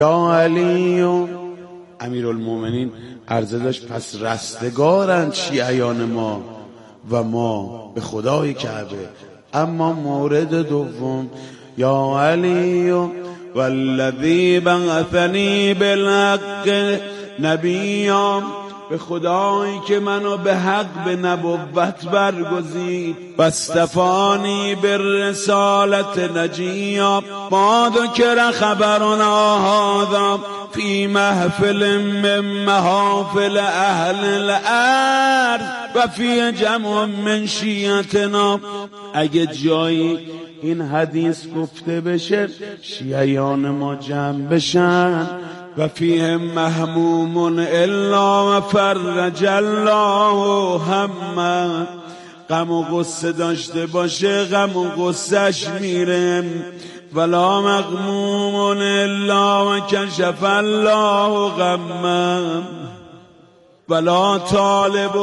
یا علی امیرالمومنین عرضه داشت پس رستگارند شیعیان ما و ما به خدای کعبه. اما مورد دوم، یا علی والذی بعثنی بالحق نبیا، به خدایی که منو به حق به نبوت برگزید، و اصطفانی بالرسالت نجیا، ما ذکر خبرنا هذا فی محفل من محافل اهل الارض و فی جمع من شیعتنا. اگه جایی این حدیث گفته بشه شیعیان ما جمع بشن، و فیه محموم الا و فرج الله همه، غم و غصه داشته باشه غم و غصهش میره، ولا مغموم الا و کشف الله غمه، ولا طالب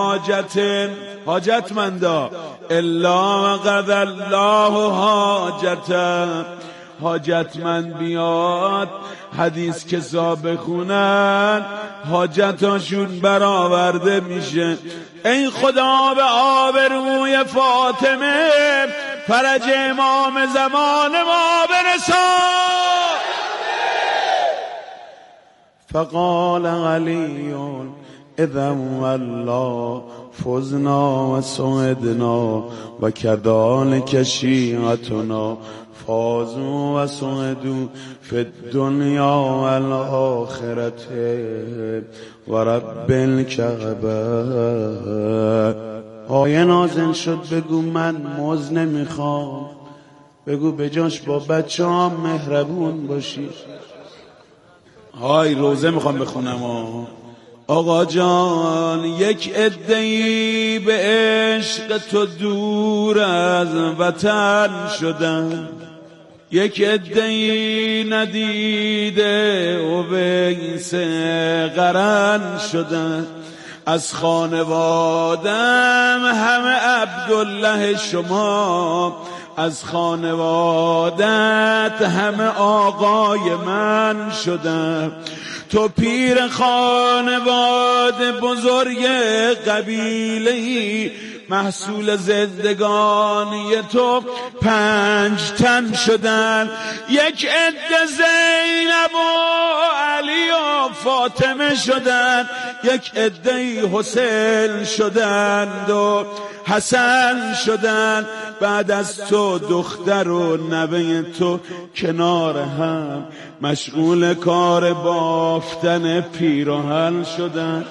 حاجتمندا الا و قضى الله حاجته. حاجتمند بیاد حدیث کسا بخونن حاجتاشون برآورده میشه. ای خدا به آبروی فاطمه فرج امام زمان ما برسان. فقال علی اذا والله فزنا و سعدنا و كذلك شیعتنا فازوا و سعدوا فی الدنیا و الاخرت و رب الکعبه. آیه نازل شد بگو من مزد نمیخوام، بگو بجاش با بچه هم مهربون باشی. های روزه میخوام بخونم. آقا جان یک عده‌ای به عشق تو دور از وطن شدن، یک عده‌ای ندیده و بیس قرن شدن، از خانوادم همه عبدالله شما، از خانوادت همه آقای من شدم. تو پیر خانواده بزرگ قبیله‌ای، محصول زندگانی تو 5 تن شدن. یک عده زینب و علی و فاطمه شدن، یک عده حسین شدند و حسن شدند. بعد از تو دختر و نوه تو کنار هم مشغول کار بافتن پیراهن شدن.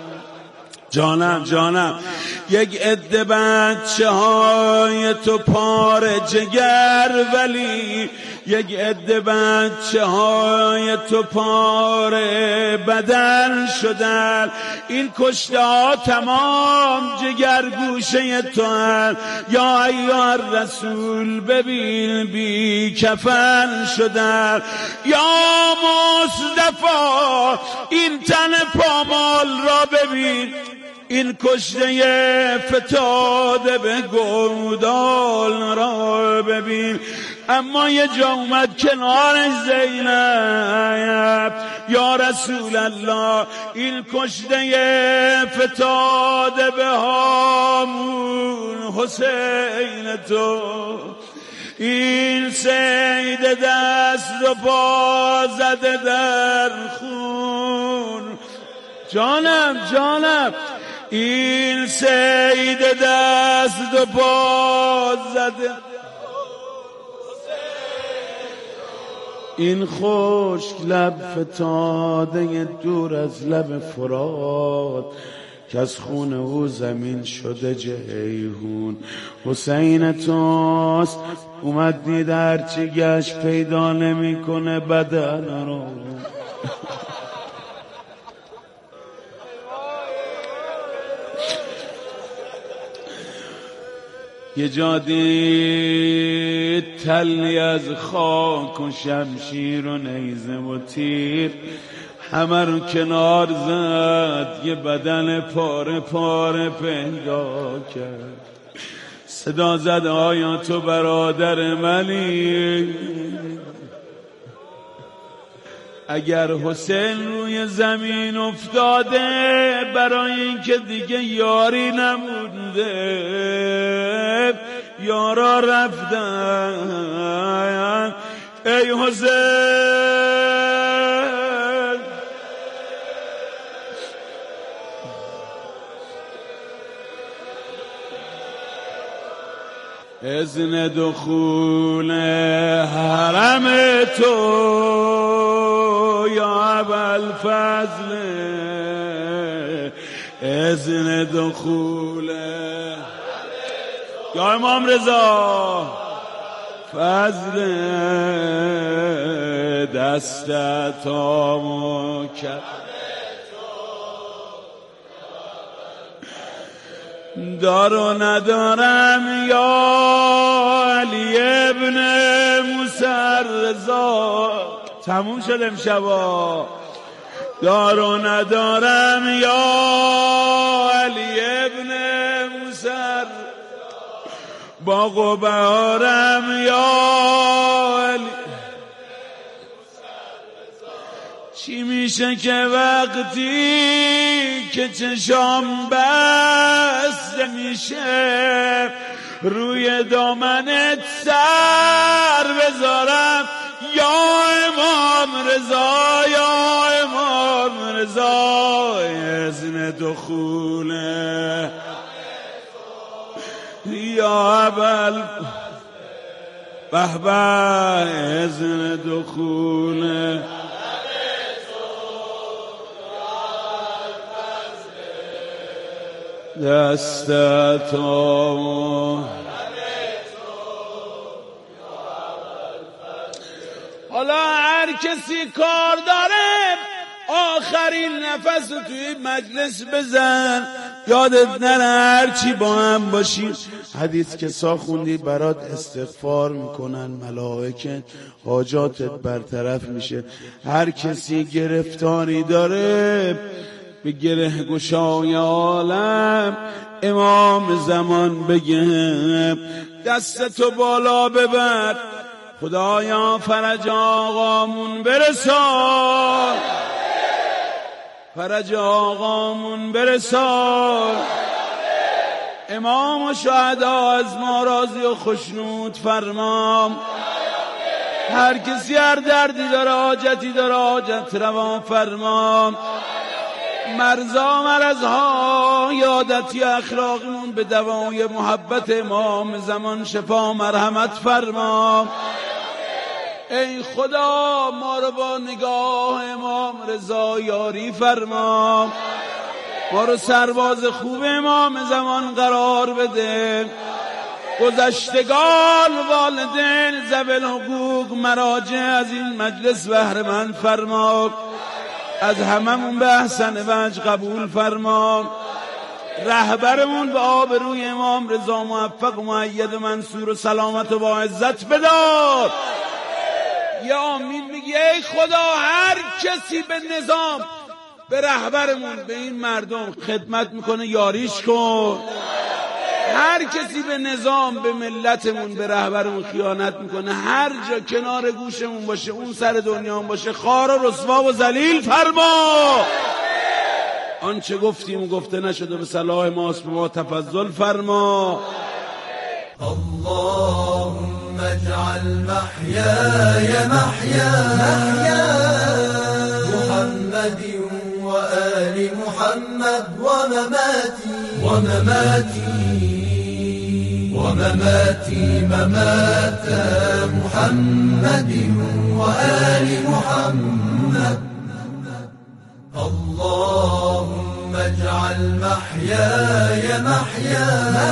جانم یک عده بچه های تو پاره جگر ولی، یک عده بچه های تو پاره بدن شدن. این کشته ها تمام جگر گوشه تو هن. یا ایها رسول ببین بی کفن شدن. یا مصطفی این تن پامال را ببین، این کشته فتاده به گودال را ببین. اما یه جا اومد کنار زینب، یا رسول الله این کشته فتاده به هامون حسین تو، این سید دست و پا زده در خون. جانم این سید دست و پا زده، این خشک لب فتاده دور از لب فرات، که از خون او زمین شده جیهون. حسین توست اومد دید هرچی گشت پیدا نمی کنه بدن رو. یه جا دید تلی از خاک و شمشیر و نیزه و تیر، همه رو کنار زد، یه بدن پاره پاره پیدا کرد. صدا زد آیا تو برادر منی؟ اگر حسین روی زمین افتاده برای اینکه دیگه یاری نمونده، یارا رفتن. ای حسین اذن دخول حرم تو یا ابوالفضل، اذن دخول یا امام رضا، فضل دستت آمکر دار و ندارم یا علی ابن موسی رضا. تموم شد امشبا. دار و ندارم یا علی ابن موسی، باغ و بهارم یا علی. چی میشه که وقتی که چشام بسته میشه روی دامنت سر بذارم یا امام رضا، یا امام رضا، اذن دخوله یا ابل به به، اذن دخوله دستت آمد. حالا هر کسی کار داره آخرین نفس رو توی مجلس بزن، یادت نره هرچی با هم باشی. حدیث که خوندی برات استغفار میکنن ملائکه، حاجاتت برطرف میشه. هر کسی گرفتاری داره به گره گشای عالم امام زمان بگه دستتو بالا ببر، خدایا فرج آقامون برسان، فرج آقامون برسان. امام و شهدا از ما راضی و خشنود فرما. هر کسی هر دردی داره حاجتی داره حاجت روا فرما. مرزا مرزها یادتی اخلاقمون به دوای محبت امام زمان شفا مرحمت فرما. ای خدا ما رو با نگاه امام رضا یاری فرما، ما رو سرباز خوب امام زمان قرار بده. گذشتگان والدین ذوی الحقوق مراجع از این مجلس بهره مند فرما، از هممون به احسن وجه قبول فرما. رهبرمون به آبروی امام رضا موفق و مؤید و منصور و سلامت و با عزت بدار. یا آمین میگی ای خدا هر کسی به نظام به رهبرمون به این مردم خدمت میکنه یاریش کن. هر کسی به نظام به ملتمون به رهبرمون خیانت میکنه هر جا کنار گوشمون باشه اون سر دنیا باشه خار و رسوا و ذلیل فرما. آنچه گفتیم و گفته نشده به صلاح ماست، به ما تفضل فرما. اللهم اجعل محياي محيا محمد وآل محمد ومماتي ممات محمد وآل محمد. اللهم اجعل محياي محيا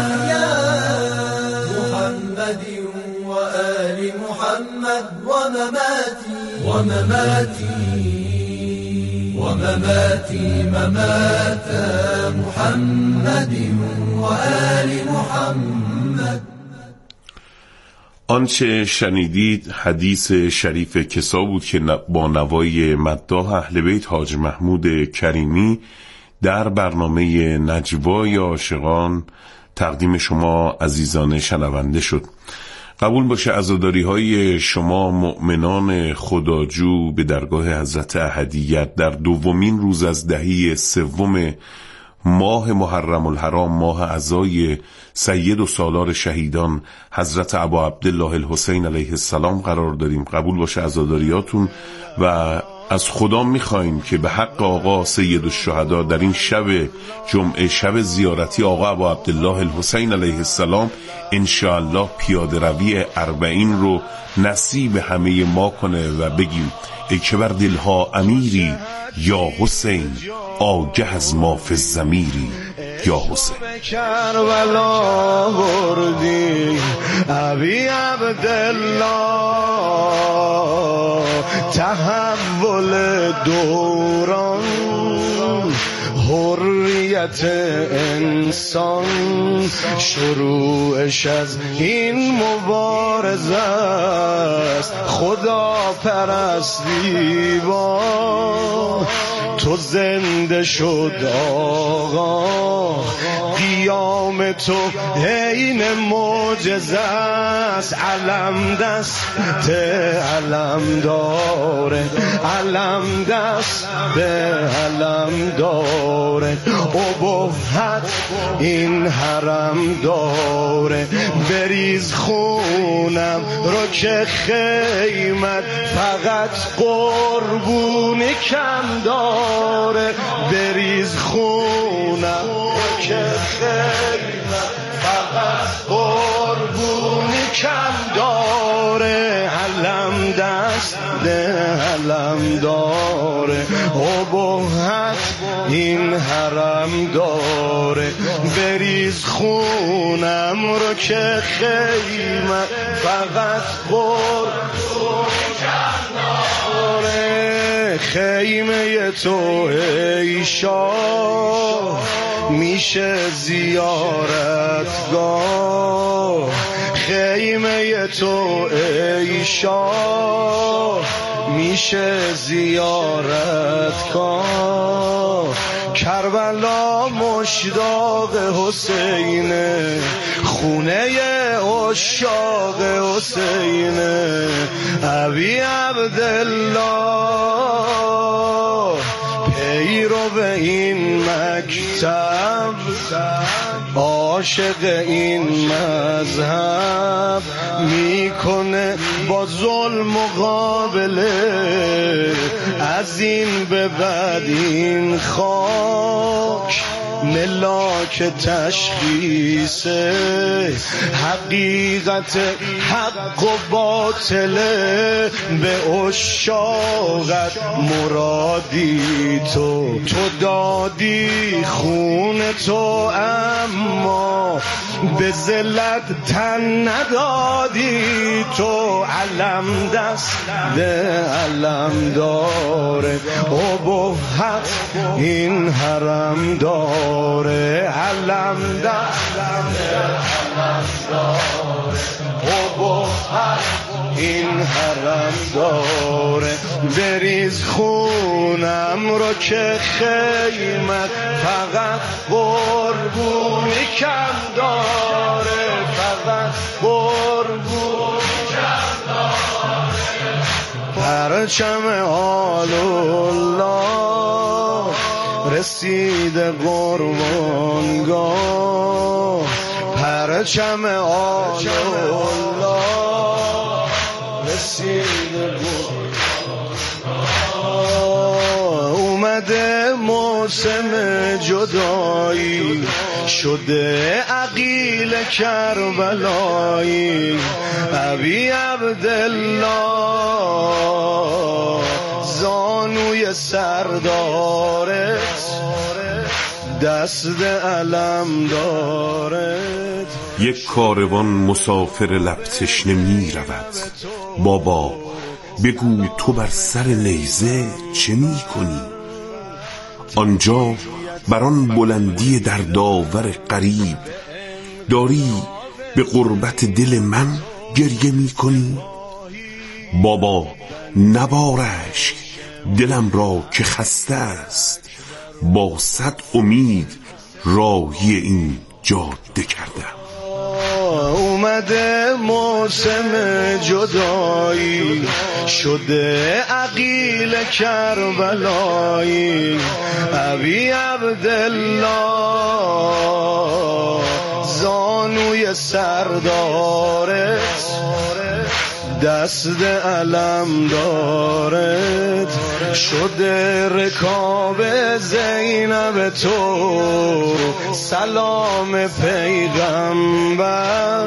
محمد وآل محمد ومماتي ممات محمد وآل محمد. آنچه شنیدید حدیث شریف کسا بود که با نوای مداح اهل بیت حاج محمود کریمی در برنامه نجوای عاشقان تقدیم شما عزیزان شنونده شد. قبول باشه عزاداری های شما مؤمنان خداجو به درگاه حضرت احدیت در دومین روز از دهه سوم ماه محرم الحرام، ماه عزای سید و سالار شهیدان حضرت ابا عبدالله الحسین علیه السلام قرار داریم. قبول باشه عزاداریاتون و از خدا میخوایم که به حق آقا سید الشهدا در این شب جمعه، شب زیارتی آقا ابا عبدالله الحسین علیه السلام، انشاءالله پیاده روی 40 رو نصیب همه ما کنه و بگیم ای که بر دلها امیری یا حسین، آگه از ما فی الضمیری یا حسین. کربلا بردی ابی عبدالله، تحول دوران حریت انسان، شروعش از این مبارزه است، خدا پرستی با تو زنده شد آقا، قیام تو عین معجزه است، علم دست علم داره، علم دست علم داره، ابهت این حرم داره، بریز خونم رو که خیمت فقط قربون کم داره، بریز خونم رو که خیمت فقط قربون کم داره، علم دست علم داره، ابهت این حرم داره، بریز خونم رو که خیمت فقط قربون کم داره، خیمه تو ای شاه میشه زیارتگاه، خیمه تو ای شاه میشه زیارتگاه، کربلا مشتاق حسینه، خونه عشاق حسینه، ابی عبدالله پیرو به این مکتب، عاشق این مذهب، میکنه با ظلم مقابله، از این به بعد این خاک ملاک تشخیص حقیقت حق و باطله، به عشاقت مرادی تو دادی خون تو، اما به ذلت تن ندادی تو، علم دست علم داره، ابهت این حرم داره، علم دست علم داره، ابهت این حرم داره، بریز خونم رو که خیمت فقط قربون کم داره، فقط قربون کم داره، پرچم آل الله رسیده قربانگاه، پرچم آل الله رسیده قربانگاه، اومده موسم جدایی، شده عقیل کربلایی، ابی عبدالله زانوی سردارت، دست علم دارد، یک کاروان مسافر لب تشنه می رود، بابا بگو تو بر سر نیزه چه می کنی؟ آنجا بر آن بلندی در داور غریب، داری به قربت دل من گریه می کنی؟ بابا نبارش دلم را که خسته است، با 100 امید راهی این جاده کردم. اومده موسم جدایی، شده عقیل کربلایی. ابی عبدالله زانوی سردارت، دست علم دارد، شده رکاب زینب تو. سلام پیغمبر،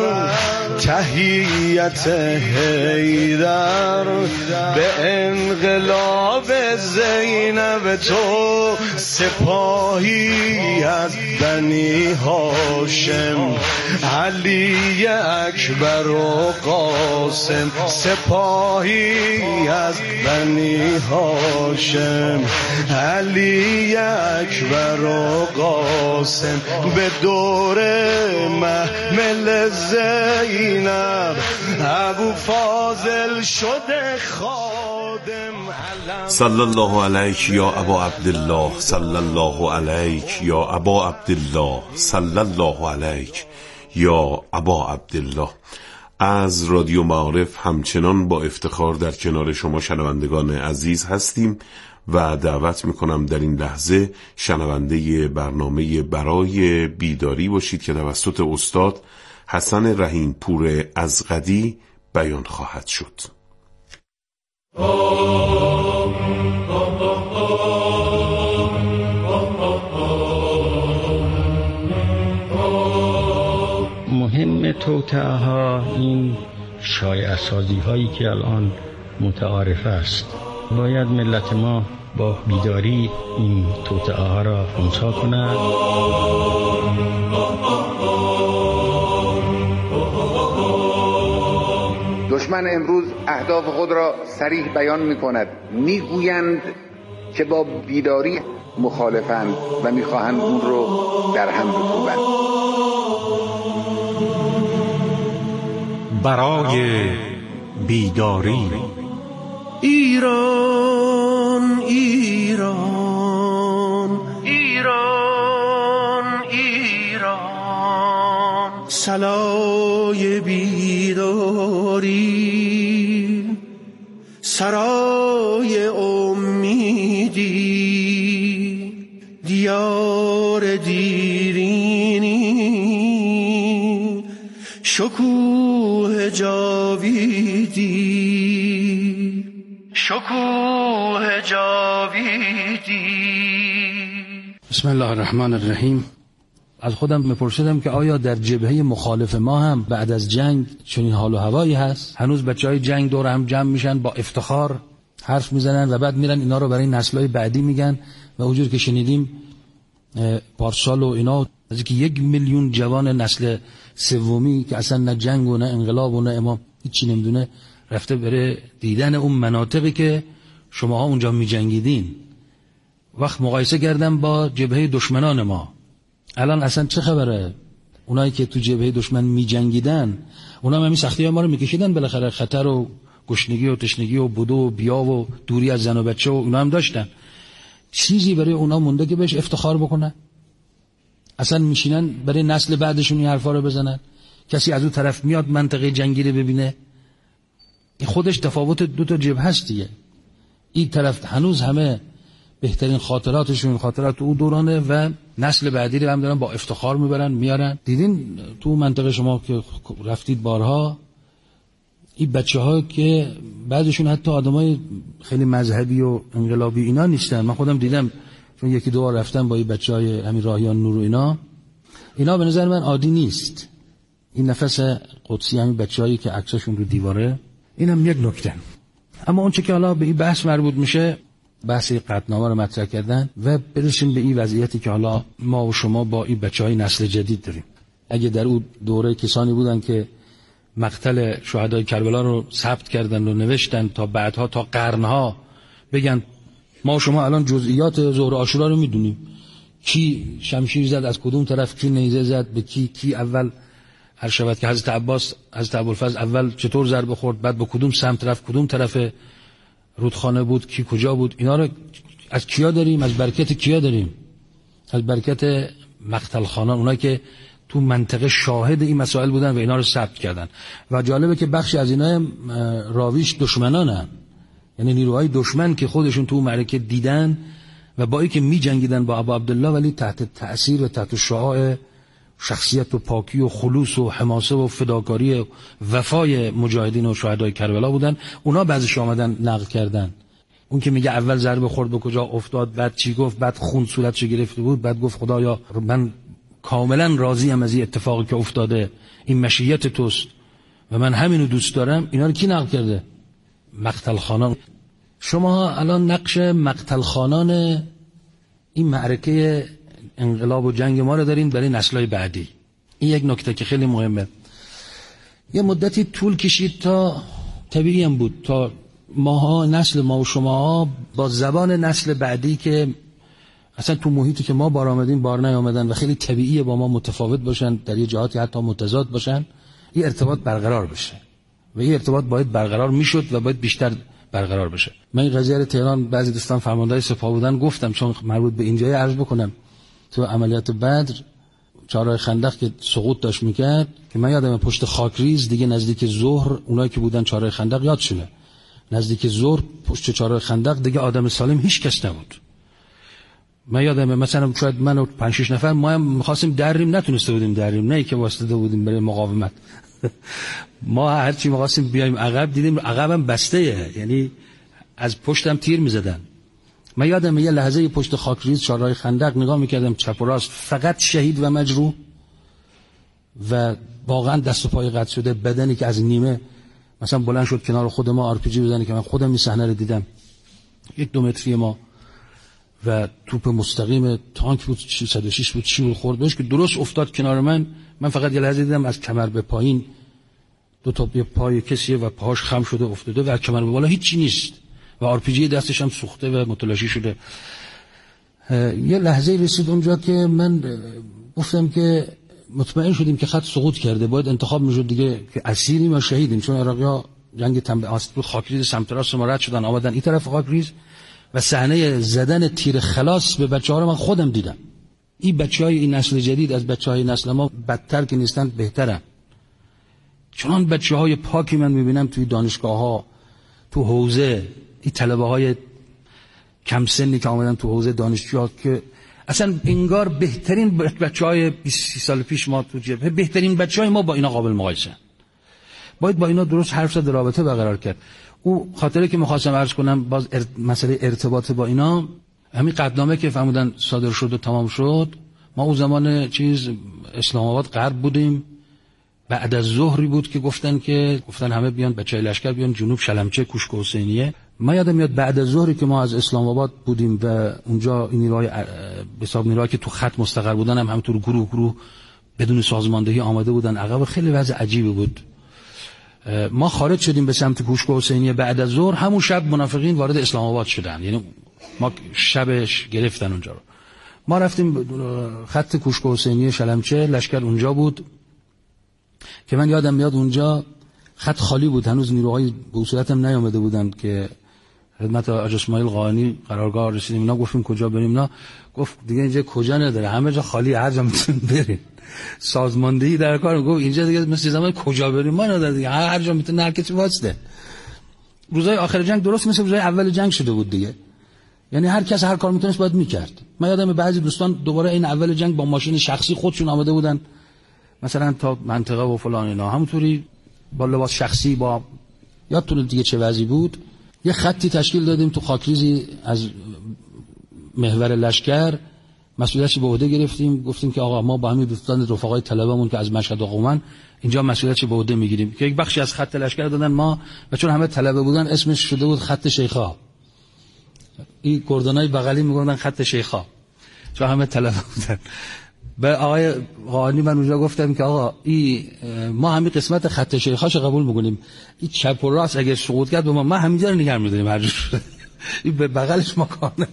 تحیت حیدر، به انقلاب زینب تو. سپاهی از بنی هاشم، علی اکبر و قاسم. سپاهی از بنی هاشم، علی اکبر و قاسم. به دور محمل زینب، ابو فاضل شده خادم. صلی الله علیک یا ابا عبدالله، صلی الله علیک یا ابا عبدالله، صلی الله علیک یا ابا عبدالله. از رادیو معارف همچنان با افتخار در کنار شما شنوندگان عزیز هستیم و دعوت میکنم در این لحظه شنونده برنامه برای بیداری باشید که توسط استاد حسن رحیم پور ازغدی بیان خواهد شد. مهم توطئه ها این شایعه سازی هایی که الان متعارف است، باید ملت ما با بیداری این توطئه ها را خنثی کند. دشمن امروز اهداف خود را صریح بیان می کند. می گویند که با بیداری مخالفند و می خواهند اون رو در هم بکوبند. برای بیداری. ایران ایران ایران ایران، صلای بیداری، سرای امیدی، دیار دیرینی، شکوه جاویدی، شکوه جاویدی. بسم الله الرحمن الرحیم. از خودم میپرسیدم که آیا در جبهه مخالف ما هم بعد از جنگ چنین حال و هوایی هست؟ هنوز بچهای جنگ دور هم جمع میشن، با افتخار حرف میزنن و بعد میرن اینا رو برای نسل‌های بعدی میگن و اونجور که شنیدیم پارسال و اینا از اینکه 1 میلیون جوان نسل سومی که اصلا نه جنگ و نه انقلاب و نه امام هیچی نمیدونه رفته بره دیدن اون مناطقی که شماها اونجا میجنگیدین. وقت مقایسه کردم با جبهه دشمنان ما، الان اصلا چه خبره؟ اونایی که تو جبهه دشمن میجنگیدن اونا هم همین سختی ها ما رو میکشیدن، بالاخره خطر و گشنگی و تشنگی و بدو و بیا و دوری از زن و بچه و اونا هم داشتن. چیزی برای اونا مونده که بهش افتخار بکنن؟ اصلا میشینن برای نسل بعدشون این حرفا رو بزنن؟ کسی از اون طرف میاد منطقه جنگی رو ببینه؟ این خودش تفاوت دو تا جبهه است دیگه. این طرف هنوز همه بهترین خاطراتشون خاطرات اون دورانه و نسل بعدی رو هم دارن با افتخار میبرن میارن. دیدین تو منطقه شما که رفتید بارها، این بچه‌ها که بعضشون حتی آدمای خیلی مذهبی و انقلابی اینا نیستن. من خودم دیدم چون یکی دو بار رفتم با این بچهای همین راهیان نور و اینا به نظر من عادی نیست. این نفس قدسی همین بچه‌هایی که عکساشون رو دیواره، اینم یک نکته. اما اون چه که حالا به این بحث مربوط میشه، بحث قطعنامه رو مطرح کردن و برسیم به این وضعیتی که حالا ما و شما با این بچهای نسل جدید داریم. اگه در اون دوره کسانی بودن که مقتل شهدای کربلا رو ثبت کردن و نوشتن تا بعدها تا قرنها بگن ما و شما الان جزئیات ظهر عاشورا رو میدونیم، کی شمشیر زد از کدوم طرف، کی نیزه زد به کی اول هر شود که حضرت عباس حضرت ابوالفضل اول چطور ضربه خورد، بعد به کدوم سمت رفت، کدوم طرف رودخانه بود، کی کجا بود. اینا رو از کیا داریم؟ از برکت کیا داریم؟ از برکت مقتل خانان، اونایی که تو منطقه شاهد این مسائل بودن و اینا رو ثبت کردن. و جالبه که بخشی از اینا راویش دشمنانن، یعنی نیروهای دشمن که خودشون تو معرکه دیدن و با اینکه می جنگیدن با ابا عبدالله ولی تحت تأثیر و تحت شعاع شخصیت و پاکی و خلوص و حماسه و فداکاری و وفای مجاهدین و شهدای کربلا بودن. اونا بعضیش آمدن نقل کردن. اون که میگه اول ضربه خورد به کجا افتاد، بعد چی گفت، بعد خون صورتش گرفته بود، بعد گفت خدایا من کاملا راضیم از این اتفاقی که افتاده، این مشیت توست و من همینو دوست دارم. اینا رو کی نقل کرده؟ مقتل خانان. شما الان نقش مقتل خانان این معرکه انقلاب و جنگ ما رو دارین برای نسل‌های بعدی. این یک نکته که خیلی مهمه. یه مدتی طول کشید تا طبیعی هم بود تا ماها، نسل ما و شماها با زبان نسل بعدی که اصلا تو محیطی که ما بار آمدیم بار نیامدن و خیلی طبیعیه با ما متفاوت باشن، در یه جهاتی حتی متضاد باشن، این ارتباط برقرار بشه و این ارتباط باید برقرار میشد و باید بیشتر برقرار بشه. من این قضیه رو تهران بعضی دوستان فرماندهای سپاه بودن گفتم، چون مربوط به اینجای عرض بکنم. تو عملیات بدر چهارراه خندق که سقوط داشت میکرد که من یادم پشت خاکریز دیگه نزدیک ظهر اونایی که بودن چهارراه خندق یادشونه، نزدیک ظهر پشت چهارراه خندق دیگه آدم سالم هیچ کس نبود. من یادم مثلا شاید من و 5-6 نفر ما هم می‌خواستیم دریم، نتونسته بودیم دریم، نه که واسطه بودیم برای مقاومت. ما هرچی می‌خواستیم بیایم عقب دیدیم عقبم بسته، یعنی از پشتم تیر می‌زدن. من یادم یه لحظه پشت خاکریز چهارراه خندق نگاه می‌کردم چپ و راست، فقط شهید و مجروح و واقعا دست و پای قطع شده، بدنی که از نیمه مثلا بلند شد کنار خود ما آر پی جی بزنه که من خودم این صحنه رو دیدم. 1-2 متری ما و توپ مستقیم تانک بود 106 بود چی بود خورد بهش که درست افتاد کنار من. من فقط یه لحظه دیدم از کمر به پایین 2 تا پای کسیه و پاهاش خم شده افتاده و از کمر به بالا هیچی نیست و آر پی جی دستش هم سوخته و متلاشی شده. یه لحظه رسید اونجا که من گفتم که مطمئن شدیم که خط سقوط کرده، باید انتخاب میشد دیگه که اسیریم یا شهیدیم، چون عراقی‌ها جنگ تنبه خاکریز سمت راست ما رد شدن آمدن این طرف خاکریز و صحنه زدن تیر خلاص به بچه‌ها رو من خودم دیدم. این بچه‌های این نسل جدید از بچه‌های نسل ما بدتر که نیستن بهترن، چون بچه‌های پاکی من می‌بینم توی دانشگاه‌ها، تو حوزه، این طلبه‌های کم سنی که آمدن تو حوزه دانشجوها که اصلا انگار بهترین بچه‌های 20 سال پیش ما تو جبهه، بهترین بچه‌های ما با اینا قابل مقایسه. باید با اینا درست حرف زد، رابطه برقرار کرد. او خاطره که می‌خواستم عرض کنم باز مسئله ارتباط با اینا، همین قدنامه که فرمودن صادر شد و تمام شد، ما اون زمان اسلام آباد غرب بودیم، بعد از ظهری بود که گفتن همه بیان بچه‌های لشکر بیان جنوب شلمچه کوشک حسینیه. من یادم میاد بعد از ظهری که ما از اسلام آباد بودیم و اونجا این نیروهای به حساب نیروهایی که تو خط مستقر بودن هم همینطور گروه بدون سازماندهی آمده بودن عقب. خیلی وضع عجیبی بود. ما خارج شدیم به سمت کوشک حسینیه بعد از ظهر، همون شب منافقین وارد اسلام آباد شدن، یعنی ما شبش گرفتن اونجا رو. ما رفتیم خط کوشک حسینیه شلمچه، لشکر اونجا بود که من یادم میاد اونجا خط خالی بود، هنوز نیروهای به صورت هم نیامده بودن که خدمت حاج اسماعیل قائنی قرارگاه رسیدیم. اینا گفتیم کجا بریم، اینا گفت دیگه اینجا کجا نداره، همه جا خالی، هر جا میتونید برید. سازماندهی در کار، گفت اینجا دیگه مثل زمان کجا بریم ما نداره دیگه، هر جا میتونه هر کسی واسطه. روزای آخر جنگ درست مثل روزای اول جنگ شده بود دیگه، یعنی هر کس هر کار میتونست باید میکرد. من یادم بعضی دوستان دوباره این اول جنگ با ماشین شخصی خودشون آمده بودن مثلا تا منطقه و فلان اینا، همونطوری با لباس شخصی، با یادتونه دیگه چه وضعی بود. یه خطی تشکیل دادیم تو خاکریزی از محور لشکر، مسئولیتش به عهده گرفتیم، گفتیم که آقا ما با همین دوستان رفقای طلبمون که از مشهد و قم اینجا مسئولیتش به عهده میگیریم که یک بخشی از خط لشکر دادن ما و چون همه طلبه بودن اسمش شده بود خط شیخا. این کردانای بغلی میگفتن خط شیخا چون همه طلبه بودن. به آقای قائنی من اونجا گفتم که آقا ما همین قسمت خط شیخاشو قبول میکنیم، این چپ و راست اگه سقوط کرد به ما همینجا رو نگه می‌داریم هر جور. این به بغلش مکانه.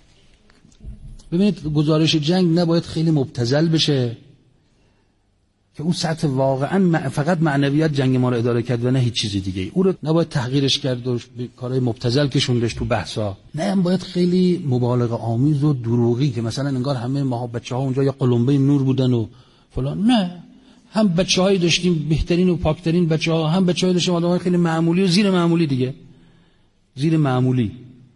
ببینید گزارش جنگ نباید خیلی مبتذل بشه که اون سطح واقعا فقط معنویت جنگ ما رو اداره کرد و نه هیچ چیز دیگه. او رو نباید تحقیرش کرد و کارهای مبتذل کشوندش تو بحثا، نه هم باید خیلی مبالغه آمیز و دروغی که مثلا انگار همه ما بچه‌ها اونجا یا قلمبه نور بودن و فلان. نه، هم بچه‌هایی داشتیم بهترین و پاکترین بچه‌ها، هم بچه‌هایی داشتیم آدمای خیلی معمولی و زیر معمولی دیگه، زیر معمولی.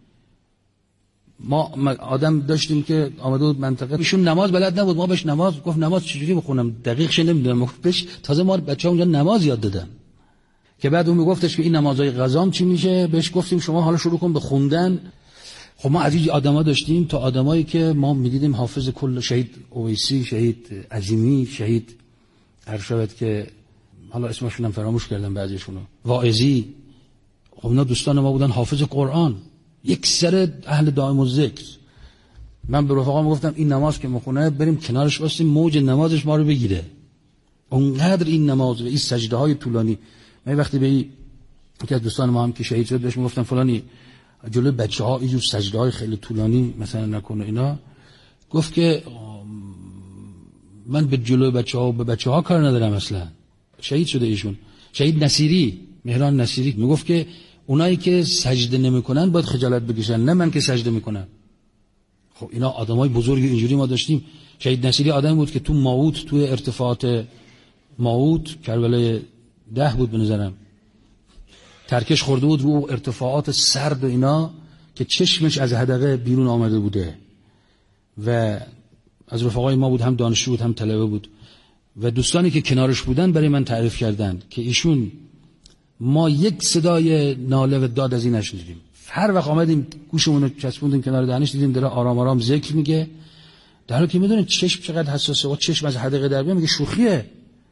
ما آدم داشتیم که آمده بود منطقه، ایشون نماز بلد نبود، ما بهش نماز گفت نماز چجوری بخونم دقیقش نمیدونم، بهش تازه ما بچه‌ها اونجا نماز یاد دادن که بعد اون میگفتش که این نمازهای قضام چی میشه، بهش گفتیم شما حالا شروع کن به خوندن. خب ما عزیز آدما داشتیم تا آدمایی که ما میدیدیم حافظ کل، شهید اویسی، شهید عظیمی، شهید هر شبت که حالا اسمشون هم فراموش کردم بعضیشونو، واعظی. خب اینا دوستان ما بودن حافظ قرآن، یک سر اهل دائم الذکر. من به رفقام گفتم این نماز که میخونه بریم کنارش واسیم موج نمازش ما رو بگیره. اونقدر این نماز و این سجده های طولانی. من وقتی به یکی از دوستان ما هم که شهید شد بهش میگفتم فلانی جلوی بچه‌ها اینجور سجده های خیلی طولانی مثلا نکنه اینا، گفت که من به جلوی بچه‌ها و به بچه‌ها کار ندارم اصلا. شهید شده ایشون، شهید نصیری، مهران نصیری، میگفت که اونایی که سجده نمیکنن باید خجالت بکشن، نه من که سجده میکنم. خب اینا آدمای بزرگی اینجوری ما داشتیم. شهید نصیری آدمی بود که تو ماوت، توی ارتفاعات ماوت، کربلای 10 بود به نظرم، ترکش خورده بود رو ارتفاعات سرد و اینا که چشمش از حدقه بیرون آمده بوده و از رفقای ما بود، هم دانشجو بود هم طلبه بود و دوستانی که کنارش بودن برای من تعریف کردند که ایشون ما یک صدای ناله و داد از این نشنیدیم. هر وقت آمدیم گوشمون رو چسبوندیم کنار دهنش دیدیم داره آرام آرام ذکر میگه، در حالی که میدونید چشم چقدر حساسه و چشم از حدقه در بیاد میگه شوخیه.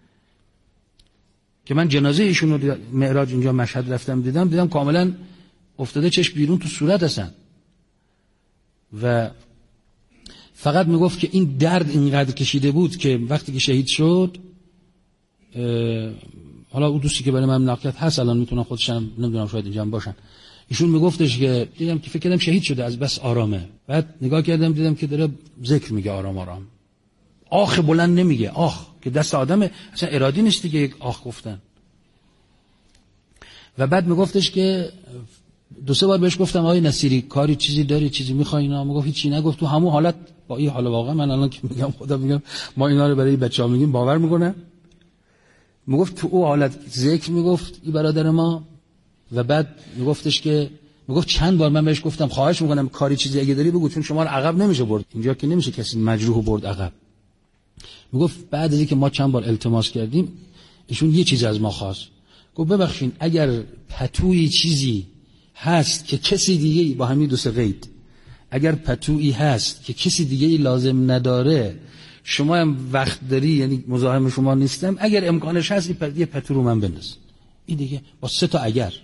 که من جنازه ایشون رو معراج اینجا مشهد رفتم دیدم کاملا افتاده چشم بیرون تو صورت هستن و فقط میگفت که این درد اینقدر کشیده بود که وقتی که شهید شد، حالا اون دوستی که برای من نقلت هست الان میتونم خودشم نمیدونم شاید اینجا هم باشن، ایشون میگفتش که دیدم که فکر کردم شهید شده از بس آرامه، بعد نگاه کردم دیدم که داره ذکر میگه آرام آرام، آخ بلند نمیگه، آخ که دست آدمه اصلا ارادی نیست دیگه یک آخ گفتن. و بعد میگفتش که 2-3 بار بهش گفتم آقای نصیری کاری چیزی داری چیزی میخوای اینا، میگفت هیچی نگفت. تو همون حالت با این حال واقعا من الان که میگم خدا میگم ما اینا رو برای بچه‌ها میگیم باور میکنه، میگفت تو او حالت ذکر میگفت این برادر ما و بعد میگفتش که میگفت چند بار من بهش گفتم خواهش میکنم کاری چیزی اگه داری بگو چون شما رو عقب نمیشه برد، اینجا که نمیشه کسی مجروح برد عقب. میگفت بعد از اینکه ما چند بار التماس کردیم ایشون یه چیز از ما خواست، گفت ببخشید اگر پتوی چیزی هست که کسی دیگه با همین 2 قید، اگر پتویی هست که کسی دیگه لازم نداره شما هم وقت داری، یعنی مزاحم شما نیستم، اگر امکانش هست یه پتو رو من بنداز. این دیگه با 3 تا اگر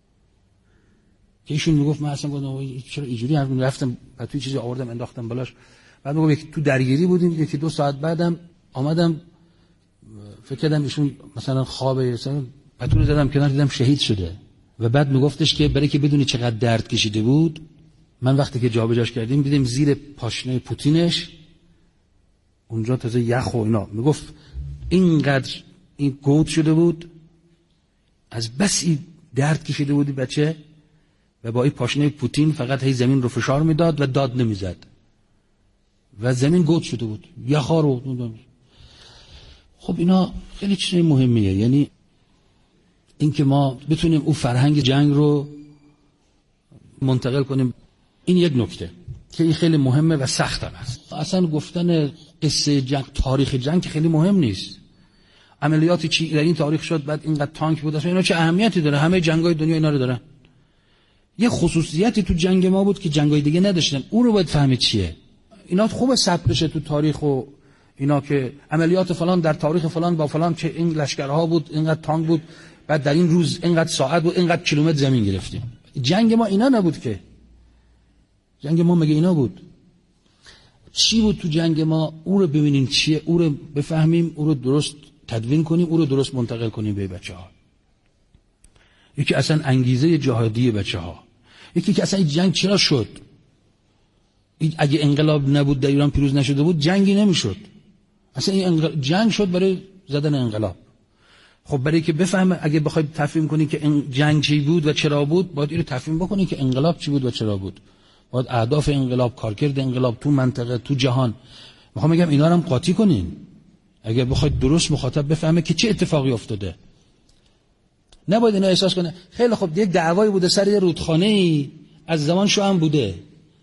که ایشون میگفت من اصلا گفتم چرا اینجوری رفتم پتوی چیزی آوردم انداختم بالاش. بعد میگفت تو درگیری بودیم 1-2 ساعت بعدم آمدم فکر کردم ایشون مثلا خوابه، مثلا پتو رو زدم کنار دیدم شهید شده. و بعد میگفتش که برای که بدونی چقدر درد کشیده بود، من وقتی که جابجاش کردیم دیدیم زیر پاشنه پوتینش اونجا تازه یخ و اینا، میگفت اینقدر این گود شده بود از بس این درد کشیده بودی بچه و با این پاشنه پوتین فقط هی زمین رو فشار میداد و داد نمیزد و زمین گود شده بود یخا رو. خب اینا خیلی چیز مهمیه، یعنی اینکه ما بتونیم اون فرهنگ جنگ رو منتقل کنیم. این یک نکته که این خیلی مهمه و سخت هم است. اصلا گفتن قصه جنگ، تاریخ جنگ که خیلی مهم نیست. عملیاتی چی در این تاریخ شد بعد اینقدر تانک بود، اصلا اینا چه اهمیتی داره؟ همه جنگ‌های دنیا اینا رو دارن. یه خصوصیتی تو جنگ ما بود که جنگ‌های دیگه نداشتن، اون رو باید فهمید چیه. اینا خوبه ثبت بشه تو تاریخ و اینا که عملیات فلان در تاریخ فلان با فلان چه این لشکرها بود، اینقدر تانک بود، بعد در این روز اینقدر ساعت بود، اینقدر کیلومتر زمین گرفتیم. جنگ ما اینا نبود که. جنگ ما مگه اینا بود؟ چی بود تو جنگ ما؟ او رو ببینیم چیه، او رو بفهمیم، او رو درست تدوین کنیم، او رو درست منتقل کنیم به بچه‌ها. یکی اصلا انگیزه جهادی بچه‌ها، یکی که اصلا این جنگ چرا شد؟ اگه انقلاب نبود در ایران پیروز نشده بود جنگی نمیشد. اصلا این جنگ شد برای زدن انقلاب. خب برای که بفهمه، اگه بخوای تفهیم کنی که این جنگ چی بود و چرا بود، باید اینو تفهیم بکنی که انقلاب چی بود و چرا بود. باید اهداف انقلاب، کارکرد انقلاب تو منطقه، تو جهان، میخوام بگم اینا رو هم قاطی کنین اگه بخواید درست مخاطب بفهمه که چه اتفاقی افتاده. نباید اینا احساس کنه خیلی خب یک دعوایی بوده سر یه رودخانه‌ای از زمان شاه هم بوده،